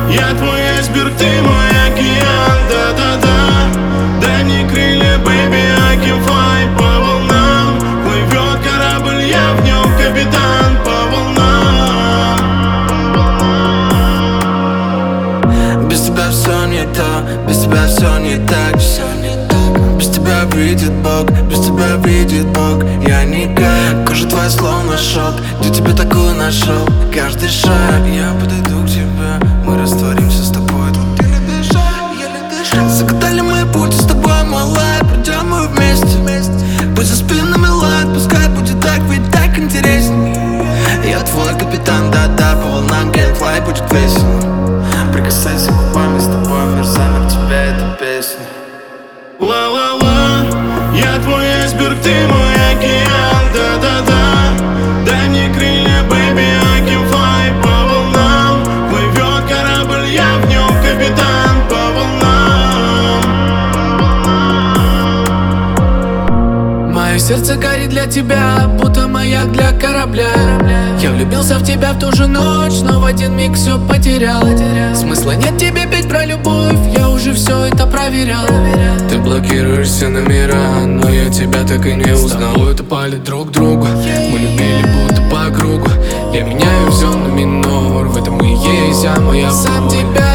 Я твой айсберг, ты мой океан, да-да-да. Дай мне крылья, baby, I can fly. По волнам плывет корабль, я в нем капитан. По волнам. Без тебя все не то, без тебя все не так. Без тебя видит Бог, без тебя видит Бог. Я никак, кожа твоя словно шелк. Где тебя такую нашел? Каждый шаг я подойду к тебе, мы растворимся с тобой. Загадали мы путь с тобой, малая, пройдем мы вместе. Пусть за спинами лает, пускай будет так, ведь так интересней. Я твой капитан, да-да, по волнам can fly, будет весело. Прикасайся губами, с тобой мир замер, тебя эта песня. Ла-ла-ла, я твой айсберг, ты мой океан, да-да-да. Дай мне крылья, baby, I can fly. По волнам плывет корабль, я в нем капитан. По волнам. Мое сердце горит для тебя, будто маяк для корабля. Я влюбился в тебя в ту же ночь, но в один миг все потерял. Смысла нет тебе петь про любовь, я уже все это проверял. Ты блокируешь все номера, но я тебя так и не узнал. С тобой пали друг к другу, мы любили будто по кругу. Я меняю все на минор, в этом и есть моя боль. Сам тебя